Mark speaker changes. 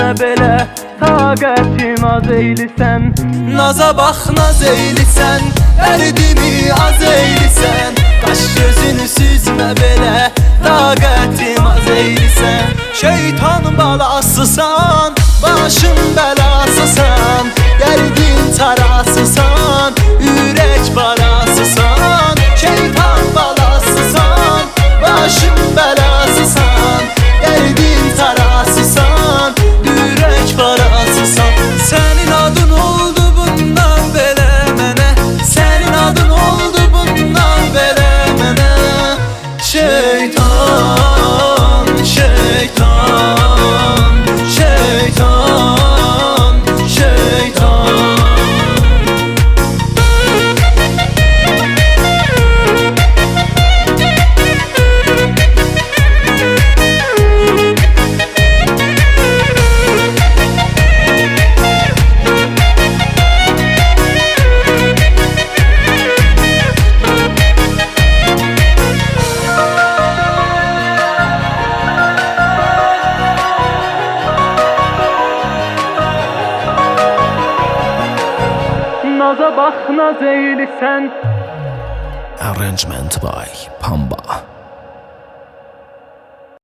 Speaker 1: belə, taqətim az eylisən.
Speaker 2: Naza bax naz eylisən, dərdimi az eylisən. Qaş gözünü süzmə belə, taqətim az eylisən. Şeytan balasısan, başın bəlasısan. Dərdin tarasısan, ürək parasısan. Şeytan balasısan, başın bəlasısan. Dərdin tarasısan, ürək parasısan. Sənin adın oldu bundan belə mənə, sənin adın oldu bundan belə mənə. Şeytan, şeytan, şeytan, şeytan.
Speaker 1: Naza bax naz eylisən.
Speaker 2: Arrangement by Pamba.